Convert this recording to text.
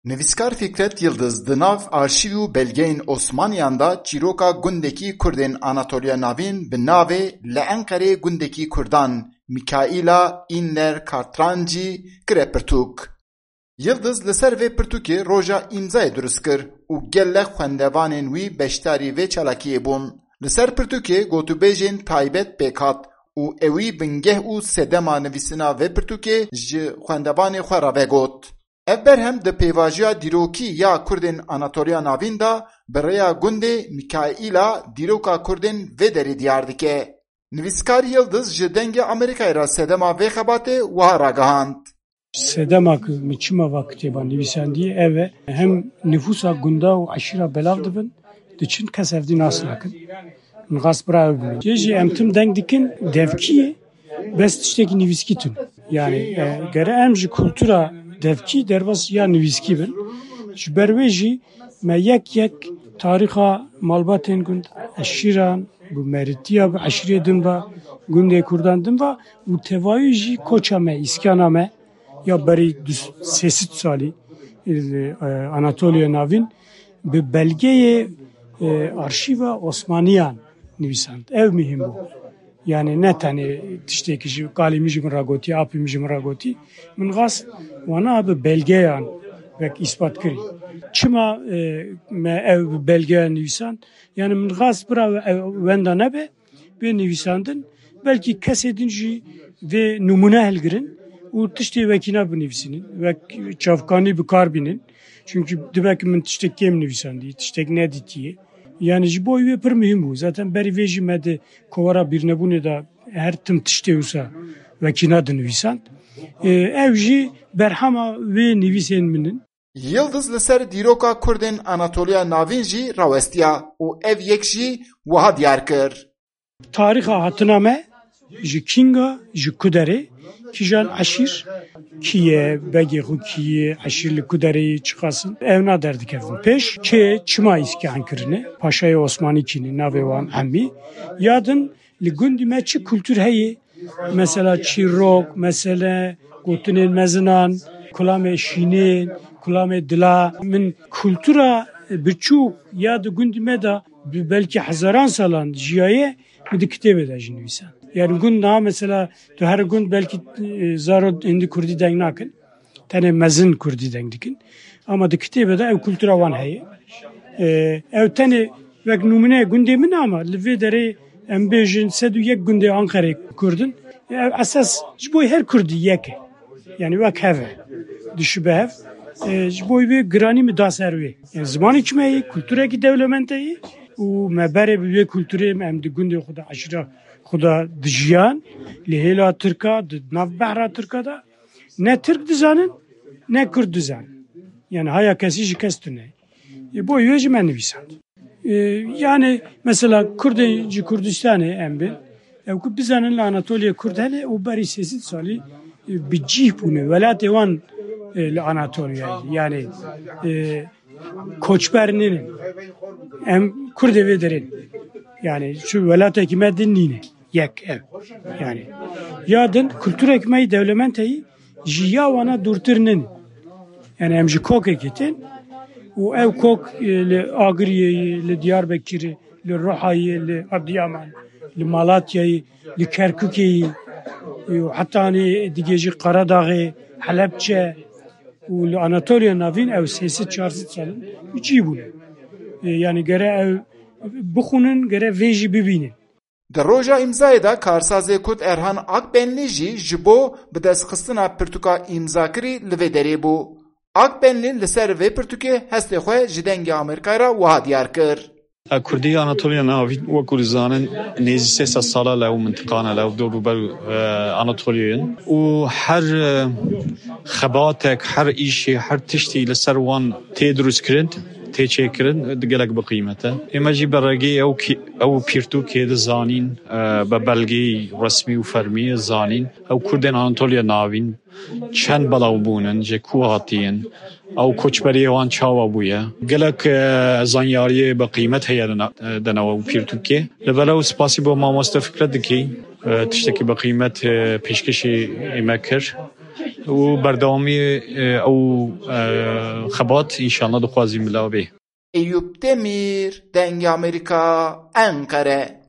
Nivîskar Fikret Yıldız di nav arşîv û belgeyên Osmaniyan da çîroka gundekî Kurdên Anatoliya Navîn bi navê li Enqereyê gundekî Kurdan Mikaîla Înler Kartrancî kire pirtûk. Yıldız li ser vê pirtûkê roja îmzayê durist kir û gelek xwendevanên wî beşdarî vê çalakiyê bûn. Li ser pirtûkê gotûbêjên taybet pêk hat û ew wî bingeh û sedema nivîsîna vê pirtûkê ji xwendevanê xwe re vegot. Ev berhem di pêvajiya dîrokî ya Kurdên Anatoliya Navîn da bi rêya gundê Mikaîla dîroka Kurdên vê derê diyar dike. Nivîskar Yıldız ji dengê Amerîkayê re sedema vê xebatê wiha ragihand. Sedema ku min çima vakitê nivîsandiye ev e hem nüfusa gunda û eşîra belav dibin diçin kes evdî nas nakin. Min xas bira ew bûye. Cê jî em tim deng dikin devkiyê bes tiştekî nivîskî tune. Yani gere em ji kultura devkî derbas ya nivîskî bin. Ji ber wê jî me yek tarîxa malbatên gund eşîran bu merîtiya bi eşîrê din ve gundê Kurdan din ve û tevayî jî koça me îskana me ya berî sêsît salî Anatoliya Navîn bi belgeyê arşîva Osmaniyan nivîsand. Ev mühim bû. Yani ne tane tiştekî jî kalî min jî min ra gotî, apî min jî min ra gotî. Min xas wana bi belgeyan vek îspat kirî. Çima me ev bi belgeyan nivîsand? Yani min xas bira wenda nebe bê nivîsandin belkî kesê din jî vê numune hilgirin û tiştê vekîna binivîsînin vek çavkanî bikar bînin. Çünkü dibek min tiştek kêm nivîsandî, tiştek nedîtiye. Yani ji bo wê pir mühim bû. Zaten berî vê jî me di kovara bîrnebûnê da her tim tiştê wisa vekîna dinivîsand. Ev jî berhema wê nivîsên min in. Yıldız li ser dîroka Kurdên Anatoliya Navîn jî rawestiya û ev yek jî wiha diyar kir. Tarîxa hatina me ji Kinga ji Kuderê kîjan eşîr kiye begê xwe kiye eşîr li Kuderê çıkasın ev na derdikevin pêş kê çima îskan kirine Paşayê Osmanî kînî navê wan Emî yadin li gundî me çi kultur heye mesela çîrok mesela gotinên mezinan kulamê şînên kulamê dila min kultura birçûk ya di gundî me da belki hezaran salan jiyaye mi di kitêbê de jî nivîsan. Yani gund daha mesela her gund belki zaro hindi Kurdî deng nakin. Tenê mezin Kurdî deng dikin. Ama di kitêbê de ev kultura wan heye. Ev tenê vek numune gundê min ama li vê derê em bêjin sed û yek gundê Enqereyê Kurdin. Ev esas ji bo her Kurdî yek e. Yani vek hev e. Dişibe hev. Ji bo wê giranî mi da ser wê. Yani zimanî çima heye, kulturekî dewlemend heye û me berê bi wê kulturê em di gundê xwe de eşîra Xuda dijiyan li hêla Tirka di navbehra Tirka da ne Tirk dizanin ne Kurd dizanin. Yani haya kesî jî kes tune. Bo wê jî me nivîsand. Yani mesela Kurdên ji Kurdistanê em bin ew ku bizanin li Anatoliya Kurd hene û berî sêsît salî bi cih bûne welatê wan li Anatoliyayê yani koçber ninin em Kurdê vê derê yani şu welatekî me din nîne yek ev yani yadin kültür ekmeği devlementeyi jiya wana durtirnin yani em ji kokê ketin û ev kok li Agiriyê li Diyarbekirê li Rihayê li Adıyaman li Malatyayê li Kerkûkê hatta digê jî Qaradağê Helepçe û li Anatoliya Navîn ev sêsît çarsît salin çî bûne yani gere ev bixunin gere vê jî bibînin. Di roja îmzayê de karsazê Kurd Erhan Akbenlî jî ji bo bi destxistina pirtûka îmzakirî li vê derê bû. Akbenlî li ser vê pirtûkê hestê xwe ji dengê Amerîkayê re wiha diyar kir. Kurdiya Anatoliya Navîn wekû zanin nêzî 300 sala lew mintiqana lew dewrûber Anatoliyayên û her xebatek her îşê her tiştî li ser wan tê drûstkirin tê çêkirin gelek bi qîmete. Ême jî bi regê ew pirtûkê di zanîn bi belgeyî resmî û fermî zanîn ew Kurdên Anatoliya Navîn çend belav bûnin ji ku hatiyin ew koçberiyê wan çawa bûye gelek zanyariyê bi qîmet heye di nava ew pirtûkê li belaw spasî bo Mamoste Fikret dikey tiştekî bi qîmet pêşkêşê ême kir و بردوامی او خبات انشاءالله دخوازیم بلاو به. ایوب دمیر دنگ امریکا انقره.